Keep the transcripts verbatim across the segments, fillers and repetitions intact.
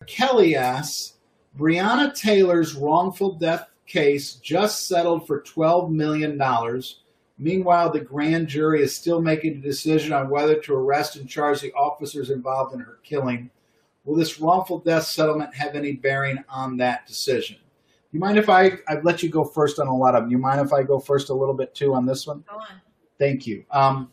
Kelly asks, Breonna Taylor's wrongful death case just settled for twelve million dollars. Meanwhile, the grand jury is still making a decision on whether to arrest and charge the officers involved in her killing. Will this wrongful death settlement have any bearing on that decision? You mind if I, I've let you go first on a lot of them. You mind if I go first a little bit too on this one? Go on. Thank you. Um,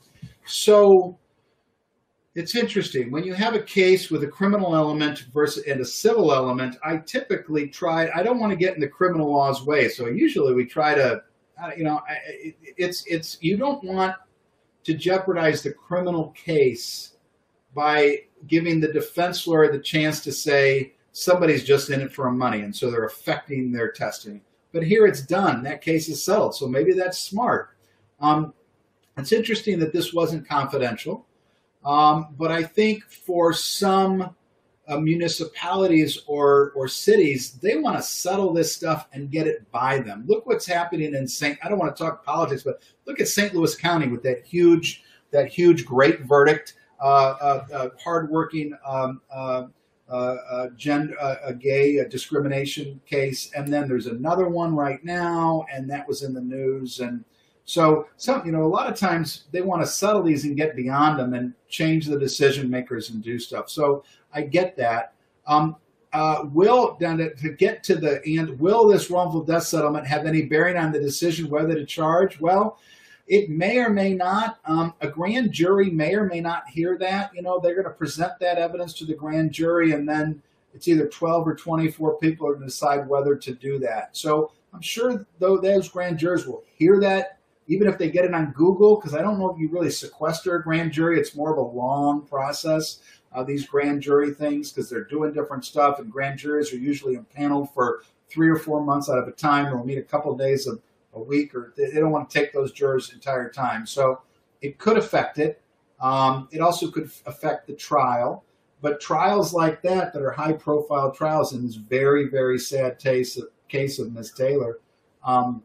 so it's interesting. When you have a case with a criminal element versus and a civil element, I typically try, I don't want to get in the criminal law's way. So usually we try to, uh, you know, it, it's, it's, you don't want to jeopardize the criminal case by giving the defense lawyer the chance to say somebody's just in it for money, and so they're affecting their testimony. But here it's done. That case is settled, so maybe that's smart. Um, it's interesting that this wasn't confidential, um, but I think for some uh, municipalities or or cities, they want to settle this stuff and get it by them. Look what's happening in Saint I don't want to talk politics, but look at Saint Louis County with that huge, that huge, great verdict. Uh, uh, uh, hardworking um, uh, uh, uh, gender, uh, a gay uh, discrimination case, and then there's another one right now, and that was in the news. And so, some you know, a lot of times they want to settle these and get beyond them and change the decision makers and do stuff. So I get that. Um, uh, will down to, to get to the end, will this wrongful death settlement have any bearing on the decision whether to charge? Well, it may or may not. Um, a grand jury may or may not hear that. You know, they're going to present that evidence to the grand jury, and then it's either twelve or twenty-four people are going to decide whether to do that. So I'm sure though those grand jurors will hear that, even if they get it on Google, because I don't know if you really sequester a grand jury. It's more of a long process, uh, these grand jury things, because they're doing different stuff, and grand juries are usually impaneled for three or four months out of a time. They'll meet a couple of days of a week, or they don't want to take those jurors entire time. So it could affect it. Um, it also could affect the trial. But trials like that, that are high profile trials, in this very, very sad case of, case of Miz Taylor, um,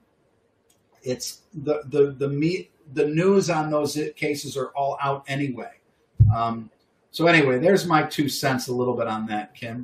it's the, the, the, meat, the news on those cases are all out anyway. Um, so anyway, there's my two cents a little bit on that, Kim.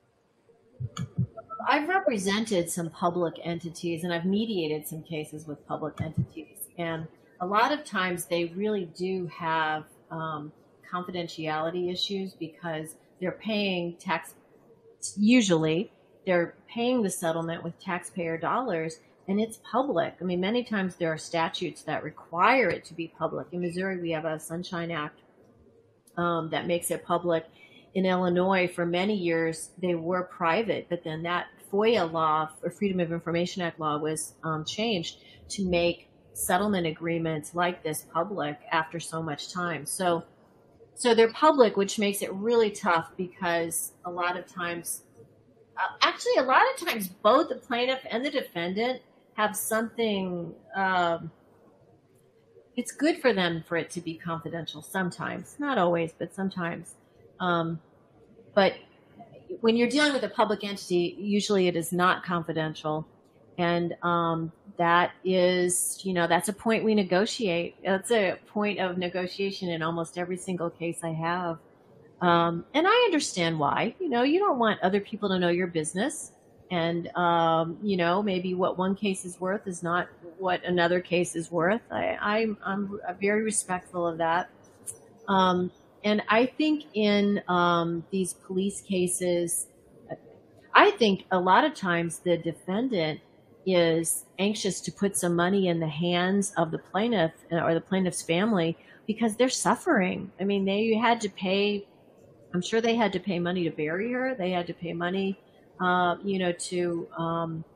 I've represented some public entities, and I've mediated some cases with public entities. And a lot of times they really do have um, confidentiality issues because they're paying tax, usually they're paying the settlement with taxpayer dollars, and it's public. I mean, many times there are statutes that require it to be public. In Missouri, we have a Sunshine Act um, that makes it public. In Illinois, for many years, they were private, but then that FOIA law, or Freedom of Information Act law, was um, changed to make settlement agreements like this public after so much time. So, so they're public, which makes it really tough because a lot of times, uh, actually, a lot of times, both the plaintiff and the defendant have something. Um, it's good for them for it to be confidential sometimes, not always, but sometimes. Um, but when you're dealing with a public entity, usually it is not confidential. And um, that is, you know, that's a point we negotiate. That's a point of negotiation in almost every single case I have. Um, and I understand why. You know, you don't want other people to know your business. And, um, you know, maybe what one case is worth is not what another case is worth. I, I'm, I'm very respectful of that. Um, And I think in um, these police cases, I think a lot of times the defendant is anxious to put some money in the hands of the plaintiff or the plaintiff's family because they're suffering. I mean, they had to pay, I'm sure they had to pay money to bury her. They had to pay money, uh, you know, to, um,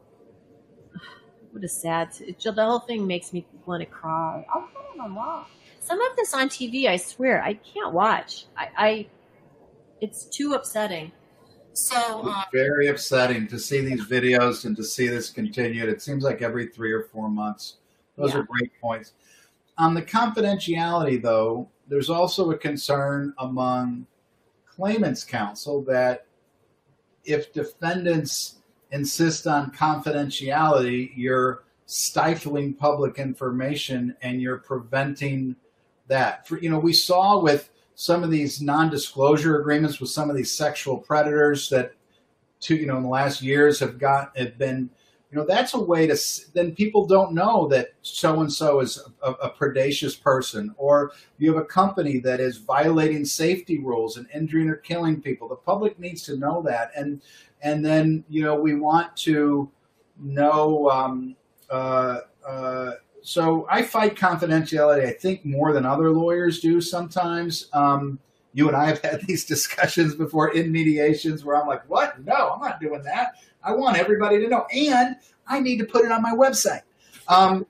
what a sad, it, the whole thing makes me want to cry. I'll put it on wall. Some of this on T V, I swear, I can't watch. I, I it's too upsetting. So um, very upsetting to see these videos and to see this continued. It seems like every three or four months. Those yeah. are great points. On the confidentiality, though, there's also a concern among claimants' counsel that if defendants insist on confidentiality, you're stifling public information and you're preventing that. For, you know, we saw with some of these non-disclosure agreements with some of these sexual predators that two, you know, in the last years have got have been, you know, that's a way to, then people don't know that so-and-so is a, a predacious person, or you have a company that is violating safety rules and injuring or killing people. The public needs to know that. And, and then, you know, we want to know, um, uh, uh, so I fight confidentiality, I think, more than other lawyers do sometimes. Um, you and I have had these discussions before in mediations where I'm like, what? No, I'm not doing that. I want everybody to know. And I need to put it on my website. Um,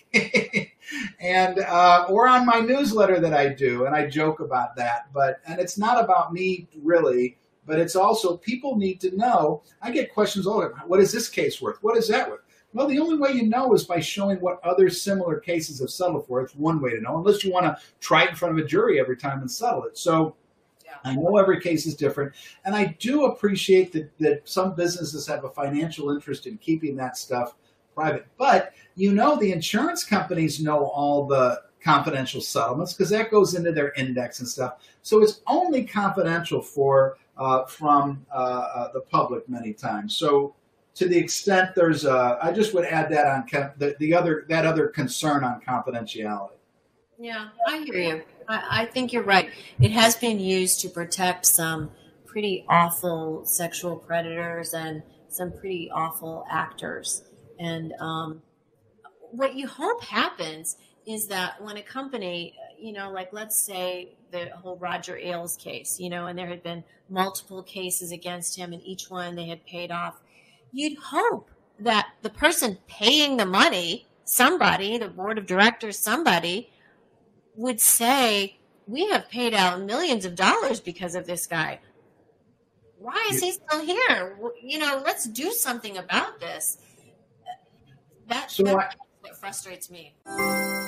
and uh, or on my newsletter that I do. And I joke about that. But and it's not about me, really. But it's also, people need to know. I get questions all the time. What is this case worth? What is that worth? Well, the only way you know is by showing what other similar cases have settled for. It's one way to know, unless you want to try it in front of a jury every time and settle it. So yeah. I know every case is different. And I do appreciate that, that some businesses have a financial interest in keeping that stuff private. But, you know, the insurance companies know all the confidential settlements because that goes into their index and stuff. So it's only confidential for uh, from uh, uh, the public many times. So to the extent there's a, I just would add that on the, the other, that other concern on confidentiality. Yeah, I hear you. I, I think you're right. It has been used to protect some pretty awful sexual predators and some pretty awful actors. And um, what you hope happens is that when a company, you know, like let's say the whole Roger Ailes case, you know, and there had been multiple cases against him and each one they had paid off. You'd hope that the person paying the money, somebody, the board of directors, somebody, would say, we have paid out millions of dollars because of this guy. Why is he still here? You know, let's do something about this. That, so that's I, what frustrates me.